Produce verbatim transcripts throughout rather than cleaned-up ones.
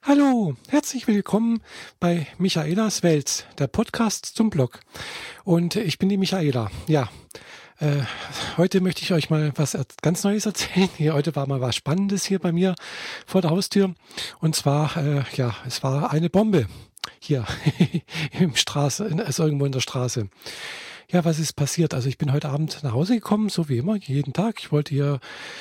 Hallo, herzlich willkommen bei Michaelas Welt, der Podcast zum Blog. Und ich bin die Michaela. Ja, äh, heute möchte ich euch mal was ganz Neues erzählen. Hier, heute war mal was Spannendes hier bei mir vor der Haustür. Und zwar, äh, ja, es war eine Bombe hier im Straße, also irgendwo in der Straße. Ja, was ist passiert? Also ich bin heute Abend nach Hause gekommen, so wie immer, jeden Tag. Ich wollte hier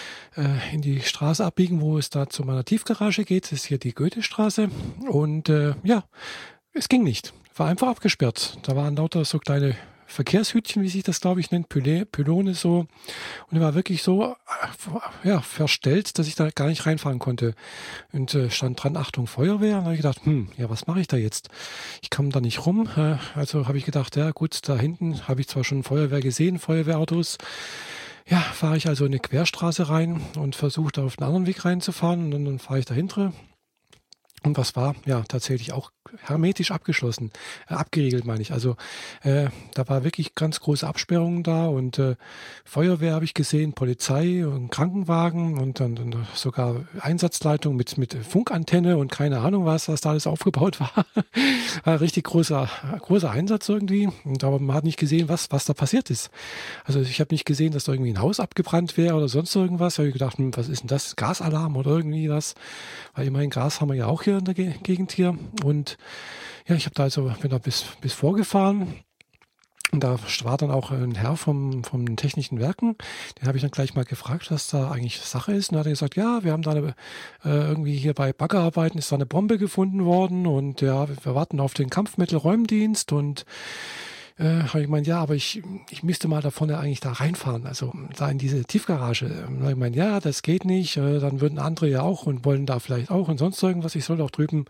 äh, in die Straße abbiegen, wo es da zu meiner Tiefgarage geht. Das ist hier die Goethestraße. Und äh, ja, es ging nicht. War einfach abgesperrt. Da waren lauter so kleine Verkehrshütchen, wie sich das, glaube ich, nennt, Pyle- Pylone so. Und er war wirklich so äh, ja, verstellt, dass ich da gar nicht reinfahren konnte. Und äh, stand dran, Achtung, Feuerwehr. Und da habe ich gedacht, hm, ja, was mache ich da jetzt? Ich kam da nicht rum. Äh, also habe ich gedacht, ja gut, da hinten habe ich zwar schon Feuerwehr gesehen, Feuerwehrautos. Ja, fahre ich also in eine Querstraße rein und versuche da auf einen anderen Weg reinzufahren. Und dann, dann fahre ich dahinter. Und was war? Ja, tatsächlich auch hermetisch abgeschlossen, äh, abgeriegelt meine ich. Also äh, da war wirklich ganz große Absperrungen da und äh, Feuerwehr habe ich gesehen, Polizei und Krankenwagen und dann, dann sogar Einsatzleitung mit, mit Funkantenne und keine Ahnung was, was da alles aufgebaut war. War ein richtig großer, großer Einsatz irgendwie. Und aber man hat nicht gesehen, was, was da passiert ist. Also ich habe nicht gesehen, dass da irgendwie ein Haus abgebrannt wäre oder sonst irgendwas. Da habe ich gedacht, hm, was ist denn das? Gasalarm oder irgendwie was? Weil immerhin Gas haben wir ja auch hier in der Gegend hier. Und ja, ich habe da also bin da bis, bis vorgefahren. Und da war dann auch ein Herr vom, vom Technischen Werken. Den habe ich dann gleich mal gefragt, was da eigentlich Sache ist. Und da hat er gesagt, ja, wir haben da eine, äh, irgendwie hier bei Baggerarbeiten ist da eine Bombe gefunden worden. Und ja, wir warten auf den Kampfmittelräumdienst. Und äh, habe ich gemeint, ja, aber ich, ich müsste mal da vorne eigentlich da reinfahren, also da in diese Tiefgarage. Und habe ich gemeint, ja, das geht nicht, äh, dann würden andere ja auch und wollen da vielleicht auch und sonst irgendwas. Ich soll auch drüben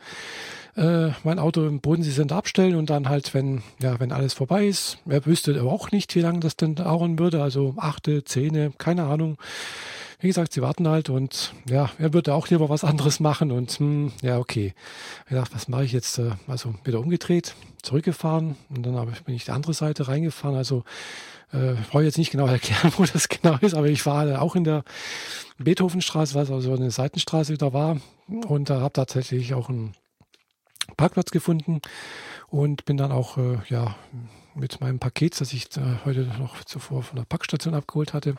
äh, mein Auto im Bodensee-Center abstellen und dann halt, wenn, ja, wenn alles vorbei ist, er wüsste aber auch nicht, wie lange das denn dauern würde, also achte, zehn, keine Ahnung. Wie gesagt, sie warten halt und ja, er würde auch lieber was anderes machen und hm, ja, okay. Ich dachte, was mache ich jetzt? Äh, Also wieder umgedreht, zurückgefahren und dann habe ich, bin ich die andere Seite reingefahren. Also äh, ich brauche jetzt nicht genau erklären, wo das genau ist, aber ich war auch in der Beethovenstraße, was also eine Seitenstraße wieder war und da habe tatsächlich auch einen Parkplatz gefunden und bin dann auch äh, ja mit meinem Paket, das ich äh, heute noch zuvor von der Packstation abgeholt hatte,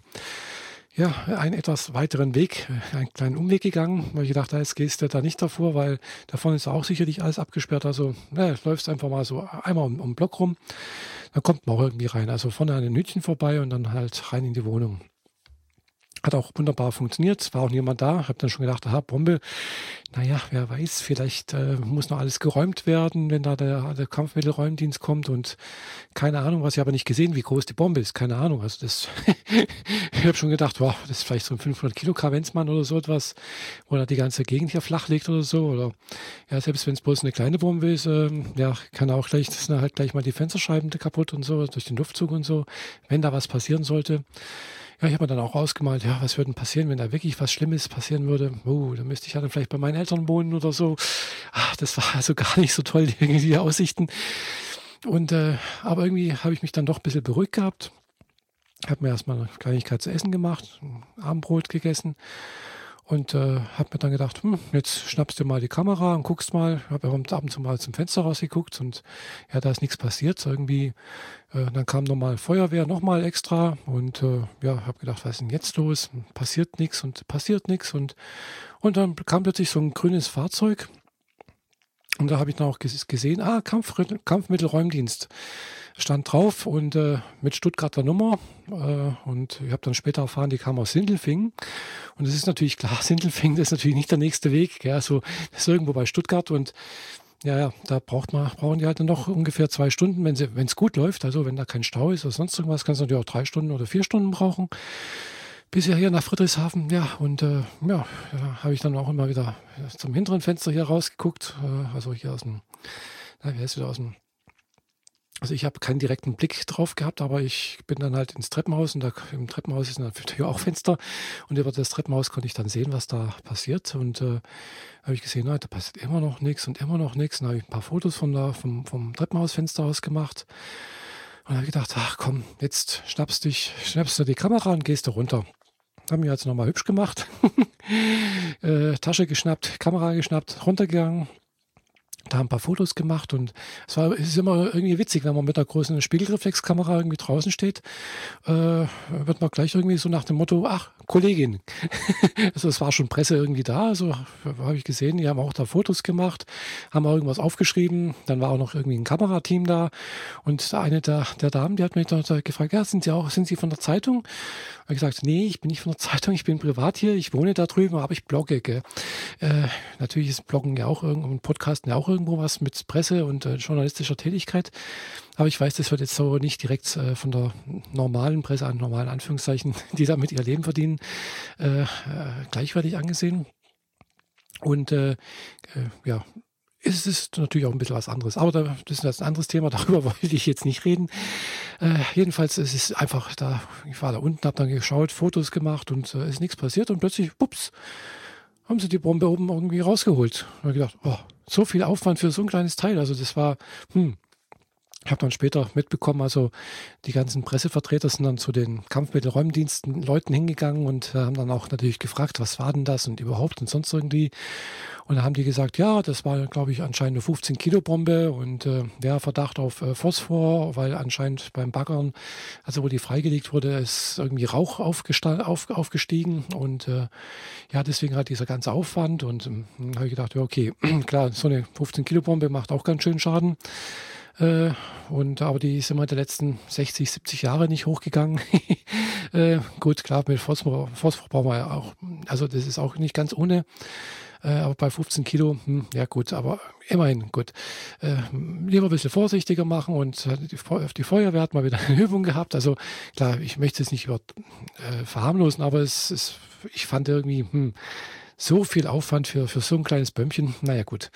ja, einen etwas weiteren Weg, einen kleinen Umweg gegangen, weil ich gedacht habe, jetzt gehst du da nicht davor, weil davon ist auch sicherlich alles abgesperrt. Also ja, läufst einfach mal so einmal um, um den Block rum, dann kommt man auch irgendwie rein. Also vorne an den Hütchen vorbei und dann halt rein in die Wohnung. Hat auch wunderbar funktioniert, es war auch niemand da. Habe dann schon gedacht, aha, Bombe, naja, wer weiß, vielleicht äh, muss noch alles geräumt werden, wenn da der, der Kampfmittelräumdienst kommt und keine Ahnung was. Ich habe nicht gesehen, wie groß die Bombe ist, keine Ahnung. Also das, ich habe schon gedacht, wow, das ist vielleicht so ein fünfhundert Kilo Kavenzmann oder so etwas, wo er die ganze Gegend hier flach legt oder so. Oder ja, selbst wenn es bloß eine kleine Bombe ist, ähm, ja, kann auch gleich, das sind halt gleich mal die Fensterscheiben kaputt und so, durch den Luftzug und so, wenn da was passieren sollte. Ja, ich habe mir dann auch ausgemalt, ja, was würde denn passieren, wenn da wirklich was Schlimmes passieren würde? Oh, dann müsste ich ja dann vielleicht bei meinen Eltern wohnen oder so. Ach, das war also gar nicht so toll, irgendwie die Aussichten. Und äh, aber irgendwie habe ich mich dann doch ein bisschen beruhigt gehabt. Habe mir erstmal eine Kleinigkeit zu essen gemacht, ein Abendbrot gegessen und äh, habe mir dann gedacht, hm, jetzt schnappst du mal die Kamera und guckst mal. Ich habe ab und zu mal zum Fenster rausgeguckt und ja, da ist nichts passiert. So irgendwie, äh, dann kam nochmal Feuerwehr, nochmal extra und äh, ja, habe gedacht, was ist denn jetzt los? Passiert nichts und passiert nichts und und dann kam plötzlich so ein grünes Fahrzeug und da habe ich dann auch ges- gesehen, ah, Kampf, Kampfmittelräumdienst stand drauf und äh, mit Stuttgarter Nummer äh, und ich habe dann später erfahren, die kam aus Sindelfingen und es ist natürlich klar, Sindelfingen, das ist natürlich nicht der nächste Weg, gell? Also das ist irgendwo bei Stuttgart und ja, ja, da braucht man, brauchen die halt dann noch ungefähr zwei Stunden, wenn sie, wenn es gut läuft, also wenn da kein Stau ist oder sonst irgendwas, kannst du natürlich auch drei Stunden oder vier Stunden brauchen, bis ja hier nach Friedrichshafen, ja, und äh, ja, da habe ich dann auch immer wieder zum hinteren Fenster hier rausgeguckt, äh, also hier aus dem, na, wie heißt wieder aus dem Also ich habe keinen direkten Blick drauf gehabt, aber ich bin dann halt ins Treppenhaus und da im Treppenhaus ist natürlich auch Fenster und über das Treppenhaus konnte ich dann sehen, was da passiert und äh, habe ich gesehen, na, da passiert immer noch nichts und immer noch nichts. Und dann habe ich ein paar Fotos von da, vom, vom Treppenhausfenster aus gemacht und habe gedacht, ach komm, jetzt schnappst dich, schnappst du die Kamera und gehst du runter. Haben mich also nochmal hübsch gemacht äh, Tasche geschnappt, Kamera geschnappt, runtergegangen. Da ein paar Fotos gemacht und es war, es ist immer irgendwie witzig, wenn man mit einer großen Spiegelreflexkamera irgendwie draußen steht, äh, wird man gleich irgendwie so nach dem Motto, ach, Kollegin. Also es war schon Presse irgendwie da, also habe ich gesehen, die haben auch da Fotos gemacht, haben auch irgendwas aufgeschrieben, dann war auch noch irgendwie ein Kamerateam da und eine der, der Damen, die hat mich da gefragt, ja, sind Sie auch, sind Sie von der Zeitung? Ich habe gesagt, nee, ich bin nicht von der Zeitung, ich bin privat hier, ich wohne da drüben, aber ich blogge. Gell. Äh, natürlich ist Bloggen ja auch irgendwo, und Podcasten ja auch irgendwo was mit Presse und äh, journalistischer Tätigkeit. Aber ich weiß, das wird jetzt so nicht direkt äh, von der normalen Presse, an normalen Anführungszeichen, die damit ihr Leben verdienen, äh, äh, gleichwertig angesehen. Und äh, äh, ja, es ist natürlich auch ein bisschen was anderes. Aber da, das ist jetzt ein anderes Thema, darüber wollte ich jetzt nicht reden. Äh, jedenfalls, es ist einfach da, ich war da unten, habe dann geschaut, Fotos gemacht und es äh, ist nichts passiert und plötzlich, ups, haben sie die Bombe oben irgendwie rausgeholt. Da habe ich gedacht, oh, so viel Aufwand für so ein kleines Teil. Also das war, hm, ich habe dann später mitbekommen, also die ganzen Pressevertreter sind dann zu den Kampfmittelräumdiensten Leuten hingegangen und äh, haben dann auch natürlich gefragt, was war denn das und überhaupt und sonst irgendwie. Und dann haben die gesagt, ja, das war, glaube ich, anscheinend eine fünfzehn Kilo Bombe und äh, der Verdacht auf äh, Phosphor, weil anscheinend beim Baggern, also wo die freigelegt wurde, ist irgendwie Rauch aufgesta- auf, aufgestiegen und äh, ja, deswegen hat dieser ganze Aufwand und ähm, dann habe ich gedacht, ja, okay, klar, so eine fünfzehn Kilo Bombe macht auch ganz schön Schaden. Äh, und aber die ist immer der letzten sechzig, siebzig Jahre nicht hochgegangen. äh, gut, klar, mit Phosphor, Phosphor brauchen wir ja auch, also das ist auch nicht ganz ohne. Äh, aber bei fünfzehn Kilo, hm, ja gut, aber immerhin gut. Äh, lieber ein bisschen vorsichtiger machen und äh, die, die Feuerwehr hat mal wieder eine Übung gehabt. Also klar, ich möchte es nicht über, äh, verharmlosen, aber es ist, ich fand irgendwie, hm, so viel Aufwand für, für so ein kleines Bömmchen, naja gut.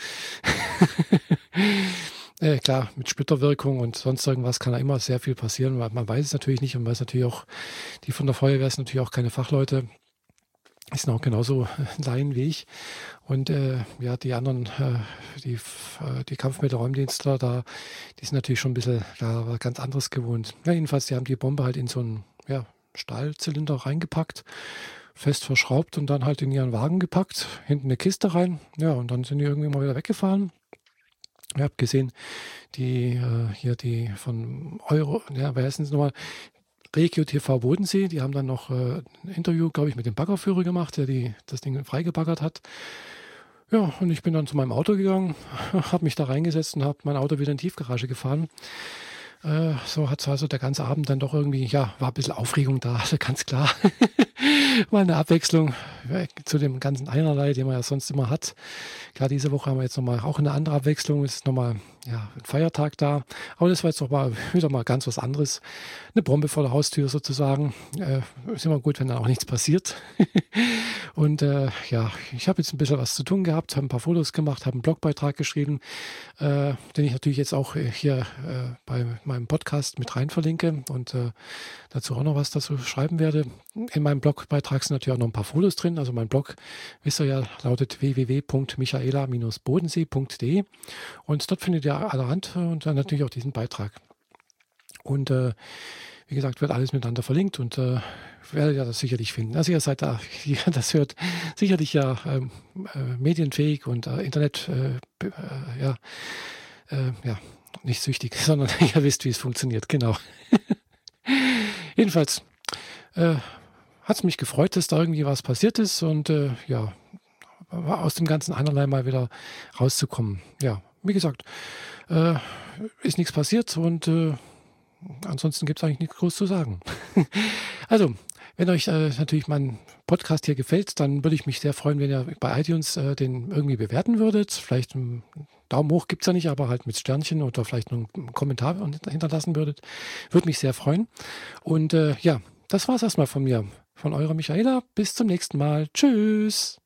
Äh, klar, mit Splitterwirkung und sonst irgendwas kann da immer sehr viel passieren, weil man weiß es natürlich nicht und weiß natürlich auch, die von der Feuerwehr sind natürlich auch keine Fachleute, die sind auch genauso Laien wie ich und äh, ja, die anderen, äh, die, äh, die Kampfmittelräumdienstler da, die sind natürlich schon ein bisschen da was ganz anderes gewohnt. Ja, jedenfalls, die haben die Bombe halt in so einen ja, Stahlzylinder reingepackt, fest verschraubt und dann halt in ihren Wagen gepackt, hinten eine Kiste rein, ja, und dann sind die irgendwie mal wieder weggefahren. Ich habe gesehen, die äh, hier die von Euro, ja, wer heißt es nochmal? Regio T V Bodensee, die haben dann noch äh, ein Interview, glaube ich, mit dem Baggerführer gemacht, der die, das Ding freigebaggert hat. Ja, und ich bin dann zu meinem Auto gegangen, habe mich da reingesetzt und habe mein Auto wieder in die Tiefgarage gefahren. Äh, so hat es also der ganze Abend dann doch irgendwie, ja, war ein bisschen Aufregung da, also ganz klar. Mal eine Abwechslung zu dem ganzen Einerlei, den man ja sonst immer hat. Klar, diese Woche haben wir jetzt nochmal auch eine andere Abwechslung. Es ist nochmal ja, ein Feiertag da. Aber das war jetzt noch mal wieder mal ganz was anderes. Eine Bombe vor der Haustür sozusagen. Äh, ist immer gut, wenn dann auch nichts passiert. Und äh, ja, ich habe jetzt ein bisschen was zu tun gehabt, habe ein paar Fotos gemacht, habe einen Blogbeitrag geschrieben, äh, den ich natürlich jetzt auch hier äh, bei meinem Podcast mit rein verlinke und äh, dazu auch noch was dazu schreiben werde. In meinem Blogbeitrag sind natürlich auch noch ein paar Fotos drin. Also mein Blog, wisst ihr ja, lautet w w w punkt michaela Bindestrich bodensee punkt d e und dort findet ihr allerhand und dann natürlich auch diesen Beitrag. Und äh, wie gesagt, wird alles miteinander verlinkt und äh, werdet ihr das sicherlich finden. Also ihr seid da, ihr das hört, sicherlich ja ähm, äh, medienfähig und äh, Internet, äh, äh, ja, äh, ja, nicht süchtig, sondern ihr wisst, wie es funktioniert, genau. Jedenfalls äh, hat es mich gefreut, dass da irgendwie was passiert ist und äh, ja, aus dem ganzen Einerlei mal wieder rauszukommen. Ja, wie gesagt, äh, ist nichts passiert und äh, ansonsten gibt es eigentlich nichts groß zu sagen. Also, wenn euch äh, natürlich mein Podcast hier gefällt, dann würde ich mich sehr freuen, wenn ihr bei iTunes äh, den irgendwie bewerten würdet. Vielleicht einen Daumen hoch gibt es ja nicht, aber halt mit Sternchen oder vielleicht noch einen Kommentar hinterlassen würdet. Würde mich sehr freuen. Und äh, ja, das war es erstmal von mir. Von eurer Michaela. Bis zum nächsten Mal. Tschüss.